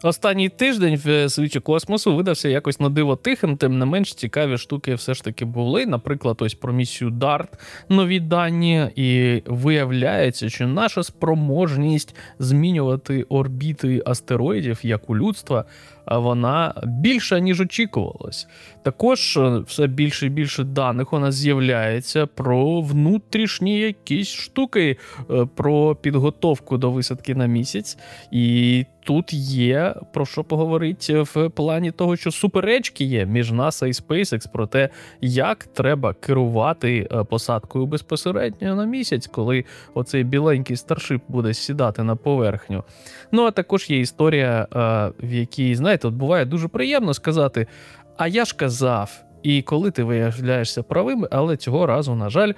Останній тиждень в світі космосу видався якось на диво тихим, тим не менш цікаві штуки все ж таки були. Наприклад, ось про місію DART нові дані, і виявляється, що наша спроможність змінювати орбіти астероїдів, як у людства, вона більша, ніж очікувалось. Також все більше і більше даних у нас з'являється про внутрішні якісь штуки, про підготовку до висадки на місяць. І тут є про що поговорити в плані того, що суперечки є між NASA і SpaceX про те, як треба керувати посадкою безпосередньо на місяць, коли оцей біленький старшип буде сідати на поверхню. Ну, а також є історія, в якій, знаєте, от буває дуже приємно сказати, а я ж казав. І коли ти виявляєшся правим, але цього разу, на жаль,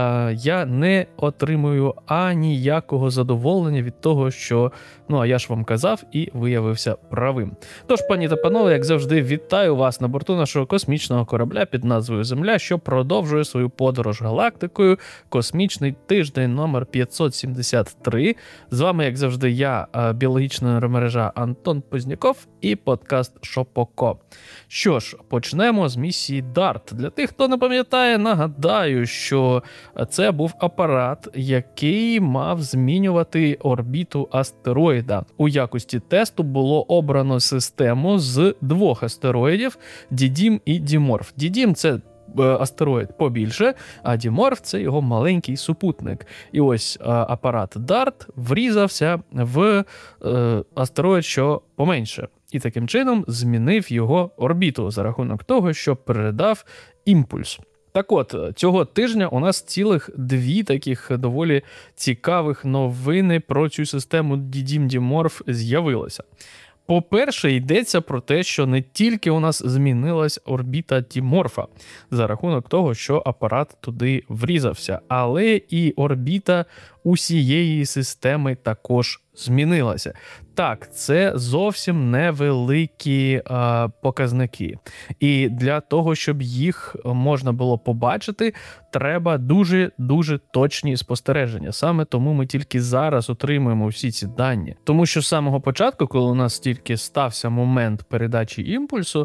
я не отримую аніякого задоволення від того, що, а я ж вам казав і виявився правим. Тож, пані та панове, як завжди, вітаю вас на борту нашого космічного корабля під назвою Земля, що продовжує свою подорож галактикою. Космічний тиждень номер 573. З вами, як завжди, я, біологічна нейромережа Антон Позняков і подкаст Шопоко. Що ж, почнемо з місії DART. Для тих, хто не пам'ятає, нагадаю, що це був апарат, який мав змінювати орбіту астероїда. У якості тесту було обрано систему з двох астероїдів – Дідім і Діморф. Дідім – це астероїд побільше, а Діморф – це його маленький супутник. І ось апарат DART врізався в астероїд, що поменше. І таким чином змінив його орбіту за рахунок того, що передав імпульс. Так от, цього тижня у нас цілих дві таких доволі цікавих новини про цю систему Дідім-Діморф з'явилося. По-перше, йдеться про те, що не тільки у нас змінилась орбіта Діморфа за рахунок того, що апарат туди врізався, але і орбіта усієї системи також змінилася. Так, це зовсім невеликі показники. І для того, щоб їх можна було побачити, треба дуже-дуже точні спостереження. Саме тому ми тільки зараз отримуємо всі ці дані. Тому що з самого початку, коли у нас тільки стався момент передачі імпульсу,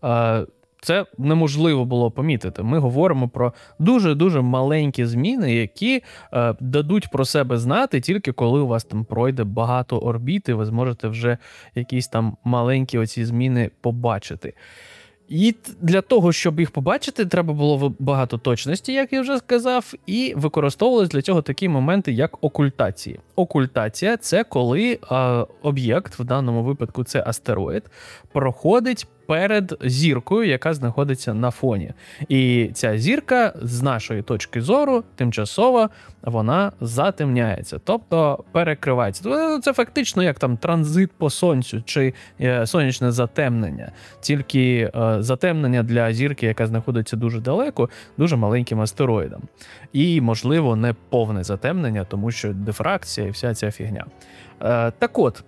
це неможливо було помітити. Ми говоримо про дуже-дуже маленькі зміни, які дадуть про себе знати тільки коли у вас там пройде багато орбіт, і ви зможете вже якісь там маленькі оці зміни побачити. І для того, щоб їх побачити, треба було багато точності, як я вже сказав, і використовувалися для цього такі моменти, як окультації. Окультація – це коли об'єкт, в даному випадку це астероїд, проходить перед зіркою, яка знаходиться на фоні. І ця зірка, з нашої точки зору, тимчасово, вона затемняється, тобто перекривається. Це фактично як там транзит по сонцю чи сонячне затемнення. Тільки затемнення для зірки, яка знаходиться дуже далеко, дуже маленьким астероїдом. І, можливо, не повне затемнення, тому що дифракція і вся ця фігня. Так от,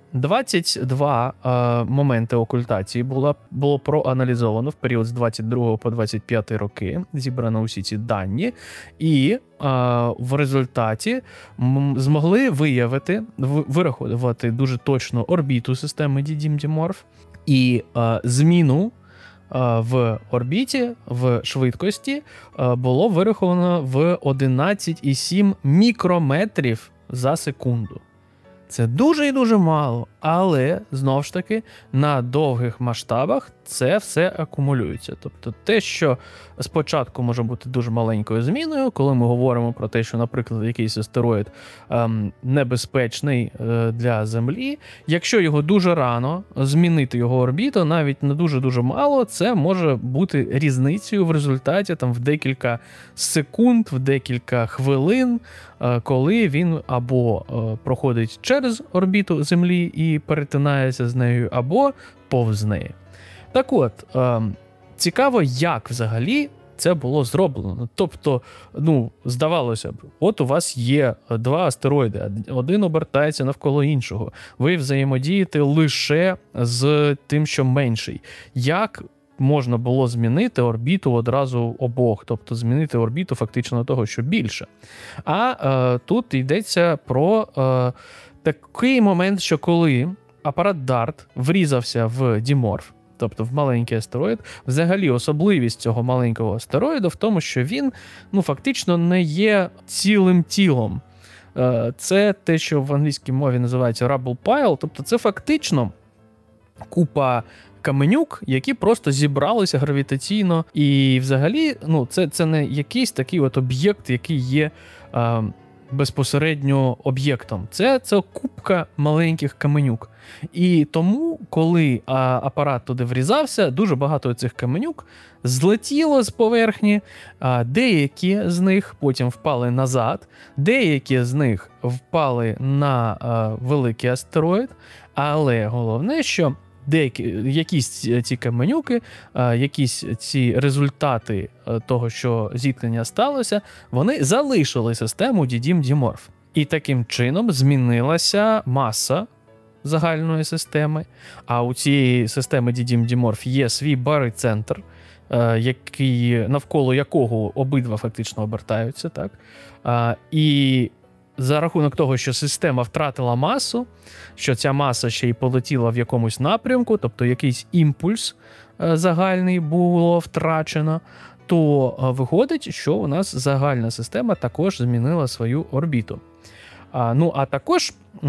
22 моменти окультації було проаналізовано в період з 22 по 25 роки, зібрано усі ці дані, і в результаті змогли вирахувати дуже точно орбіту системи Дідім-Діморф і зміну в орбіті, в швидкості було вираховано в 11,7 мікрометрів за секунду. Це дуже і дуже мало, але, знову ж таки, на довгих масштабах це все акумулюється. Тобто те, що спочатку може бути дуже маленькою зміною, коли ми говоримо про те, що, наприклад, якийсь астероїд небезпечний для Землі, якщо його дуже рано змінити його орбіту, навіть не дуже-дуже мало, це може бути різницею в результаті там, в декілька секунд, в декілька хвилин, коли він або проходить через орбіту Землі і перетинається з нею, або повз неї. Так от, цікаво, як взагалі це було зроблено. Тобто, здавалося б, от у вас є два астероїди, один обертається навколо іншого. Ви взаємодієте лише з тим, що менший. Як можна було змінити орбіту одразу обох, тобто змінити орбіту фактично того, що більше? А тут йдеться про такий момент, що коли апарат DART врізався в Діморф, тобто в маленький астероїд. Взагалі особливість цього маленького астероїду в тому, що він фактично не є цілим тілом. Це те, що в англійській мові називається rubble pile, тобто це фактично купа каменюк, які просто зібралися гравітаційно, і взагалі це не якийсь такий от об'єкт, який є безпосередньо об'єктом. Це купка маленьких каменюк. І тому, коли апарат туди врізався, дуже багато цих каменюк злетіло з поверхні, деякі з них потім впали назад, деякі з них впали на великий астероїд, але головне, що якісь ці каменюки, якісь ці результати того, що зіткнення сталося, вони залишили систему Дідім-Діморф. І таким чином змінилася маса загальної системи, а у цієї системи Дідім-Діморф є свій барицентр, навколо якого обидва фактично обертаються. Так? І за рахунок того, що система втратила масу, що ця маса ще й полетіла в якомусь напрямку, тобто якийсь імпульс загальний було втрачено, то виходить, що у нас загальна система також змінила свою орбіту. А також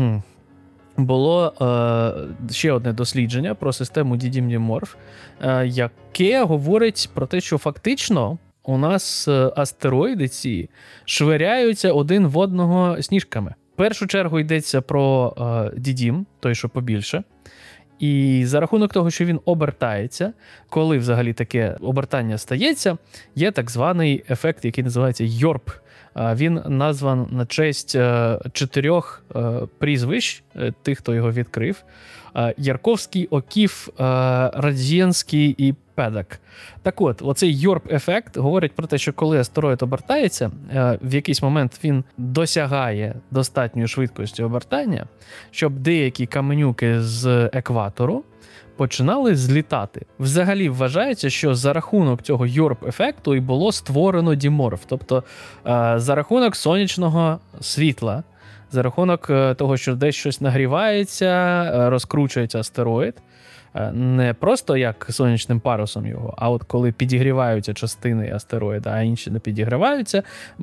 було ще одне дослідження про систему Дідім-Діморф, яке говорить про те, що фактично у нас астероїди ці швиряються один в одного сніжками. В першу чергу йдеться про Дідім, той, що побільше. І за рахунок того, що він обертається, коли взагалі таке обертання стається, є так званий ефект, який називається Йорп. Він назван на честь 4 прізвищ тих, хто його відкрив. Ярковський, Окіф, Радзінський і Педак. Так от, оцей Йорп-ефект говорить про те, що коли астероїд обертається, в якийсь момент він досягає достатньої швидкості обертання, щоб деякі каменюки з екватору починали злітати. Взагалі вважається, що за рахунок цього Йорп-ефекту і було створено Діморф. Тобто за рахунок сонячного світла, за рахунок того, що десь щось нагрівається, розкручується астероїд, не просто як сонячним парусом його, а от коли підігріваються частини астероїда, а інші не підігріваються,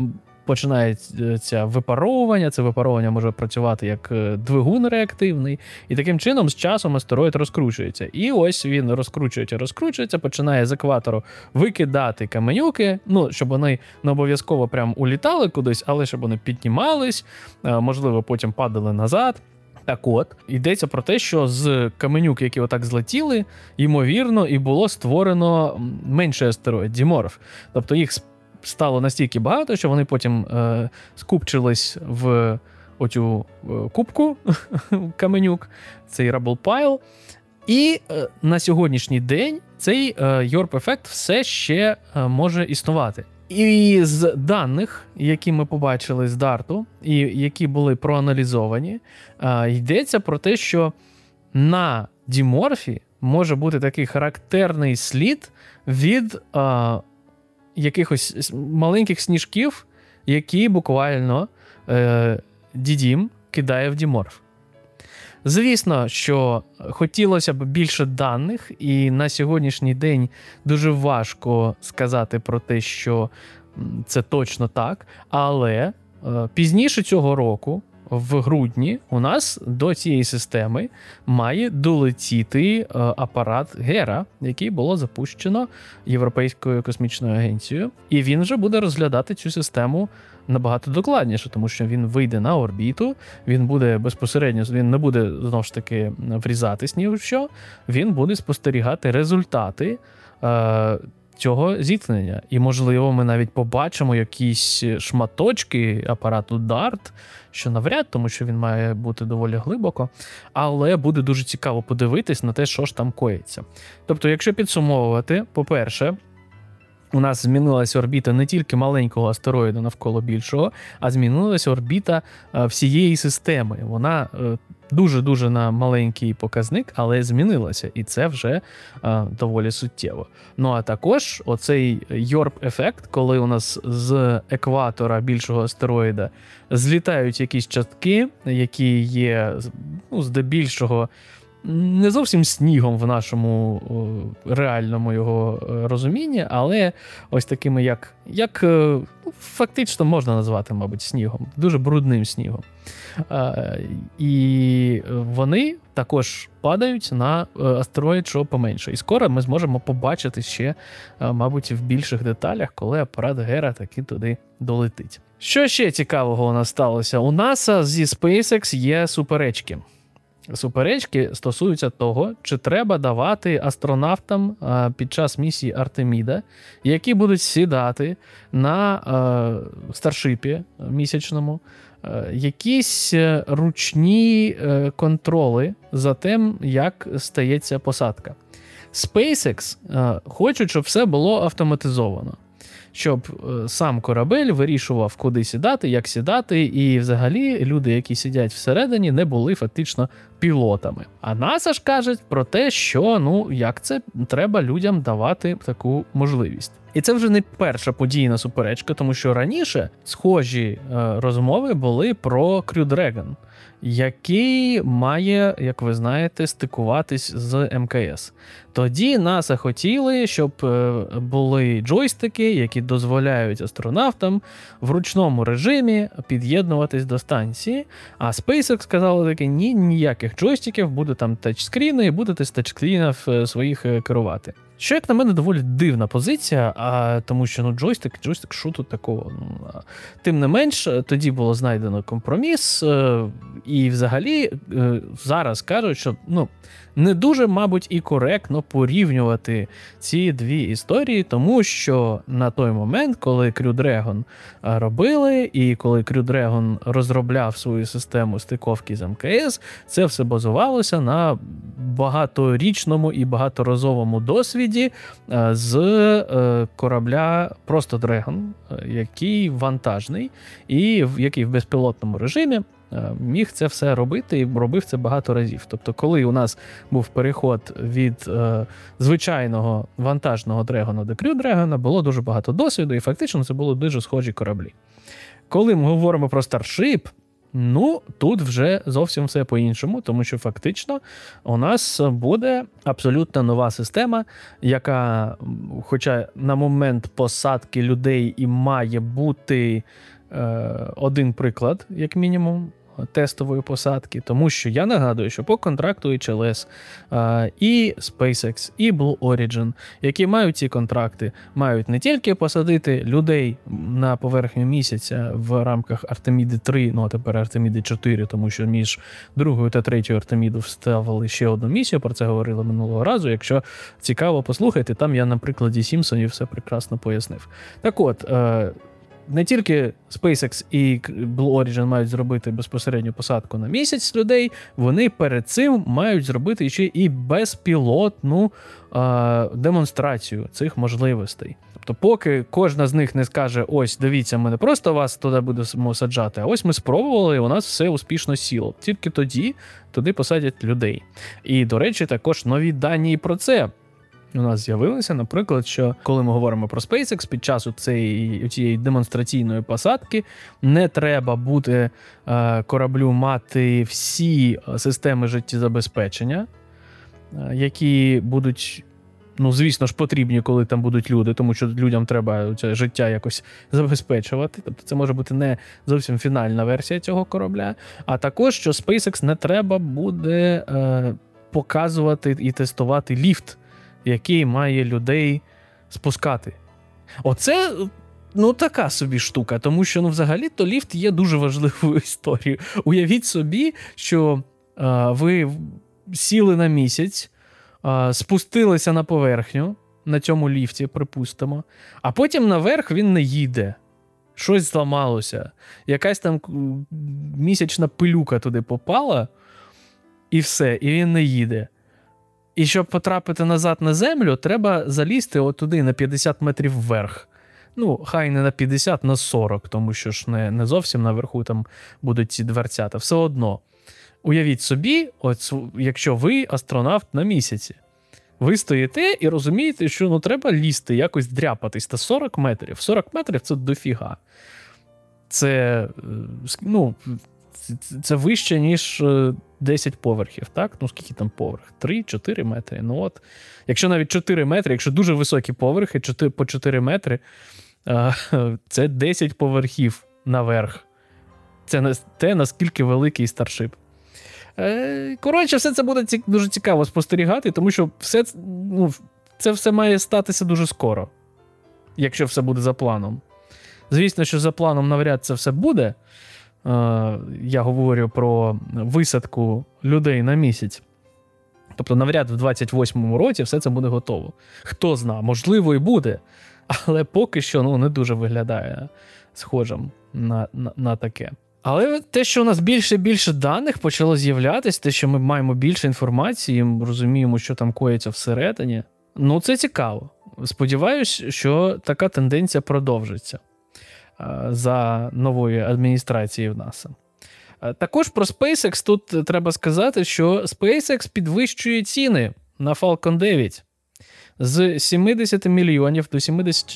починається випаровування, це випаровування може працювати як двигун реактивний, і таким чином з часом астероїд розкручується. І ось він розкручується, починає з екватору викидати каменюки, щоб вони не обов'язково прям улітали кудись, але щоб вони піднімались, можливо, потім падали назад. Так от, йдеться про те, що з каменюк, які отак злетіли, ймовірно, і було створено менший астероїд Діморф. Тобто їх стало настільки багато, що вони потім скупчились в оцю кубку каменюк, цей rubble pile. І на сьогоднішній день цей Йорп-ефект все ще може існувати. І з даних, які ми побачили з DART, і які були проаналізовані, йдеться про те, що на Діморфі може бути такий характерний слід від якихось маленьких сніжків, які буквально Дідім кидає в Діморф. Звісно, що хотілося б більше даних, і на сьогоднішній день дуже важко сказати про те, що це точно так, але пізніше цього року, в грудні, у нас до цієї системи має долетіти апарат Гера, який було запущено Європейською космічною агенцією, і він вже буде розглядати цю систему набагато докладніше, тому що він вийде на орбіту, він буде безпосередньо, він не буде, знову ж таки, врізатись ні в що, він буде спостерігати результати цього зіткнення. І, можливо, ми навіть побачимо якісь шматочки апарату DART, що навряд, тому що він має бути доволі глибоко, але буде дуже цікаво подивитись на те, що ж там коїться. Тобто, якщо підсумовувати, по-перше, у нас змінилася орбіта не тільки маленького астероїду навколо більшого, а змінилася орбіта всієї системи. Вона дуже-дуже на маленький показник, але змінилася, і це вже доволі суттєво. Ну а також оцей Йорп-ефект, коли у нас з екватора більшого астероїда злітають якісь частки, які є здебільшого не зовсім снігом в нашому реальному його розумінні, але ось такими, як фактично можна назвати, мабуть, снігом, дуже брудним снігом. І вони також падають на астероїд, що поменше. І скоро ми зможемо побачити ще, мабуть, в більших деталях, коли апарат Гера таки туди долетить. Що ще цікавого у нас сталося? У НАСА зі SpaceX є суперечки. Суперечки стосуються того, чи треба давати астронавтам під час місії Артеміда, які будуть сідати на старшипі місячному, якісь ручні контроли за тим, як стається посадка. SpaceX хочуть, щоб все було автоматизовано. Щоб сам корабель вирішував, куди сідати, як сідати, і взагалі люди, які сидять всередині, не були фактично пілотами. А НАСА ж каже про те, що, як це, треба людям давати таку можливість. І це вже не перша подійна суперечка, тому що раніше схожі розмови були про Crew Dragon, який має, як ви знаєте, стикуватись з МКС. Тоді НАСА хотіли, щоб були джойстики, які дозволяють астронавтам в ручному режимі під'єднуватись до станції, а SpaceX сказали таки, ніяких джойстиків, буде там тачскріни, і будете з тачскрінів своїх керувати. Що, як на мене, доволі дивна позиція, тому що джойстик, що тут такого? Тим не менш, тоді було знайдено компроміс, і взагалі зараз кажуть, що не дуже, мабуть, і коректно порівнювати ці дві історії, тому що на той момент, коли Crew Dragon робили, і коли Crew Dragon розробляв свою систему стиковки з МКС, це все базувалося на багаторічному і багаторазовому досвіді з корабля просто Dragon, який вантажний і який в безпілотному режимі міг це все робити і робив це багато разів. Тобто, коли у нас був переход від звичайного вантажного Дрегона до Crew Dragon, було дуже багато досвіду, і фактично це були дуже схожі кораблі. Коли ми говоримо про Starship, тут вже зовсім все по-іншому, тому що фактично у нас буде абсолютно нова система, яка, хоча на момент посадки людей і має бути один приклад, як мінімум, тестової посадки, тому що я нагадую, що по контракту HLS і SpaceX, і Blue Origin, які мають ці контракти, мають не тільки посадити людей на поверхню місяця в рамках Артеміди 3, а тепер Артеміди 4, тому що між другою та третьою Артеміду вставили ще одну місію, про це говорили минулого разу. Якщо цікаво, послухайте, там я на прикладі Сімпсонів все прекрасно пояснив. Так от, не тільки SpaceX і Blue Origin мають зробити безпосередню посадку на місяць людей, вони перед цим мають зробити ще і безпілотну демонстрацію цих можливостей. Тобто поки кожна з них не скаже, ось, дивіться, ми не просто вас туди будемо саджати, а ось ми спробували, і у нас все успішно сіло. Тільки тоді туди посадять людей. І, до речі, також нові дані про це у нас з'явилися, наприклад, що коли ми говоримо про SpaceX, під час цієї демонстраційної посадки не треба буде кораблю мати всі системи життєзабезпечення, які будуть, звісно ж, потрібні, коли там будуть люди, тому що людям треба це життя якось забезпечувати. Тобто це може бути не зовсім фінальна версія цього корабля. А також, що SpaceX не треба буде показувати і тестувати ліфт, який має людей спускати. Оце, така собі штука, тому що, взагалі-то ліфт є дуже важливою історією. Уявіть собі, що ви сіли на місяць, спустилися на поверхню, на цьому ліфті, припустимо, а потім наверх він не їде. Щось зламалося. Якась там місячна пилюка туди попала, і все, і він не їде. І щоб потрапити назад на землю, треба залізти отуди на 50 метрів вверх. Хай не на 50, на 40, тому що ж не зовсім наверху там будуть ці дверцята. Все одно. Уявіть собі, якщо ви астронавт на місяці. Ви стоїте і розумієте, що треба лізти, якось дряпатись. Та 40 метрів. 40 метрів – це дофіга. Це вище, ніж 10 поверхів, так? Ну, скільки там поверх? 3-4 метри. Ну от, якщо навіть 4 метри, якщо дуже високі поверхи, по 4 метри, це 10 поверхів наверх. Це те, наскільки великий Starship. Коротше, все це буде дуже цікаво спостерігати, тому що це все має статися дуже скоро, якщо все буде за планом. Звісно, що за планом навряд це все буде. Я говорю про висадку людей на місяць. Тобто навряд в 28-му році все це буде готово. Хто знає, можливо і буде, але поки що не дуже виглядає схожим на таке. Але те, що у нас більше і більше даних почало з'являтися, те, що ми маємо більше інформації, ми розуміємо, що там коїться всередині, це цікаво. Сподіваюсь, що така тенденція продовжиться за новою адміністрацією в НАСА. Також про SpaceX тут треба сказати, що SpaceX підвищує ціни на Falcon 9. З 70 мільйонів до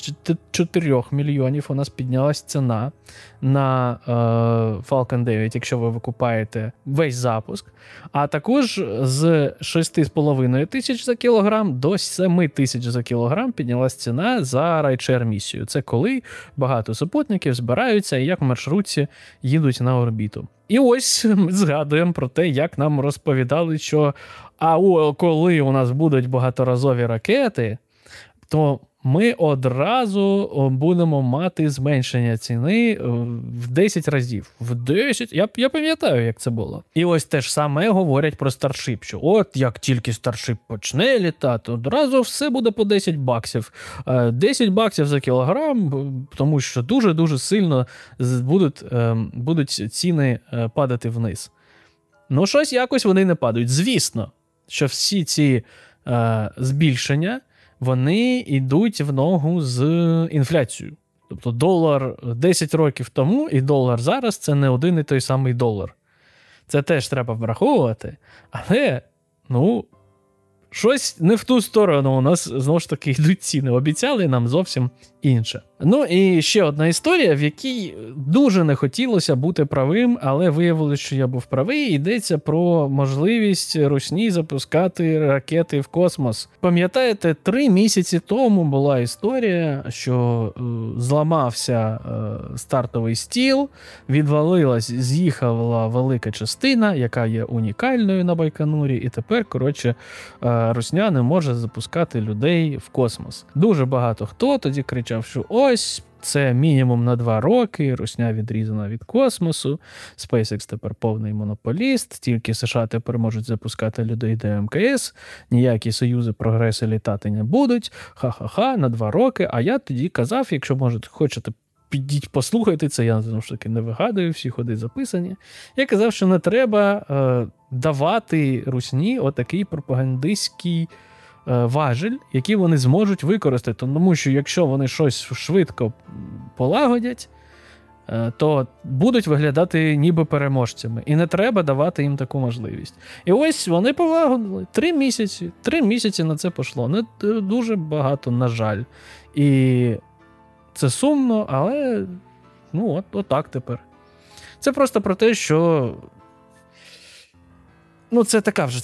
74 мільйонів у нас піднялась ціна на Falcon 9, якщо ви викупаєте весь запуск. А також з 6,5 тисяч за кілограм до 7 тисяч за кілограм піднялась ціна за райдшер місію. Це коли багато супутників збираються і як в маршрутці їдуть на орбіту. І ось ми згадуємо про те, як нам розповідали, що коли у нас будуть багаторазові ракети, то ми одразу будемо мати зменшення ціни в 10 разів. В 10? Я пам'ятаю, як це було. І ось те ж саме говорять про Starship, що от як тільки Starship почне літати, одразу все буде по 10 баксів. 10 баксів за кілограм, тому що дуже-дуже сильно будуть ціни падати вниз. Щось якось вони не падають. Звісно, що всі ці збільшення, вони йдуть в ногу з інфляцією. Тобто долар 10 років тому і долар зараз – це не один і той самий долар. Це теж треба враховувати, але, щось не в ту сторону у нас, знову ж таки, йдуть ціни. Обіцяли нам зовсім інше. І ще одна історія, в якій дуже не хотілося бути правим, але виявилося, що я був правий. Йдеться про можливість Русні запускати ракети в космос. Пам'ятаєте, 3 місяці тому була історія, що зламався стартовий стіл, з'їхала велика частина, яка є унікальною на Байконурі, і тепер, Русня не може запускати людей в космос. Дуже багато хто тоді кричав, що ось, це мінімум на 2 роки, Русня відрізана від космосу, SpaceX тепер повний монополіст, тільки США тепер можуть запускати людей до МКС, ніякі союзи прогресу літати не будуть, ха-ха-ха, на 2 роки, а я тоді казав, якщо хочете, підіть послухайте це, я знову ж таки не вигадую, всі ходи записані. Я казав, що не треба давати Русні отакий пропагандистський важіль, який вони зможуть використати. Тому що якщо вони щось швидко полагодять, то будуть виглядати ніби переможцями. І не треба давати їм таку можливість. І ось вони полагодили. 3 місяці. 3 місяці на це пішло. Не дуже багато, на жаль. І це сумно, але отак тепер. Це просто про те, що це така вже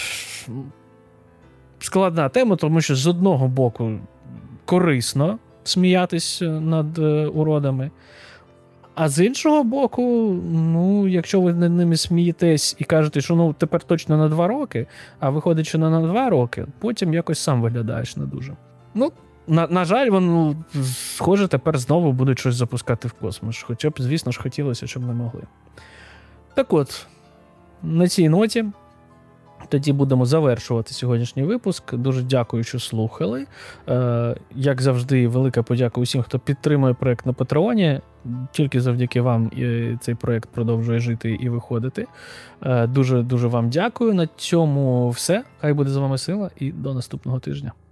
складна тема, тому що з одного боку корисно сміятись над уродами, а з іншого боку, якщо ви над ними смієтесь і кажете, що тепер точно на 2 роки, а виходить, що не на 2 роки, потім якось сам виглядаєш не дуже. На жаль, схоже, тепер знову будуть щось запускати в космос. Хоча б, звісно ж, хотілося, щоб не могли. Так от, на цій ноті тоді будемо завершувати сьогоднішній випуск. Дуже дякую, що слухали. Як завжди, велика подяка усім, хто підтримує проект на Патреоні. Тільки завдяки вам цей проект продовжує жити і виходити. Дуже-дуже вам дякую. На цьому все. Хай буде з вами сила і до наступного тижня.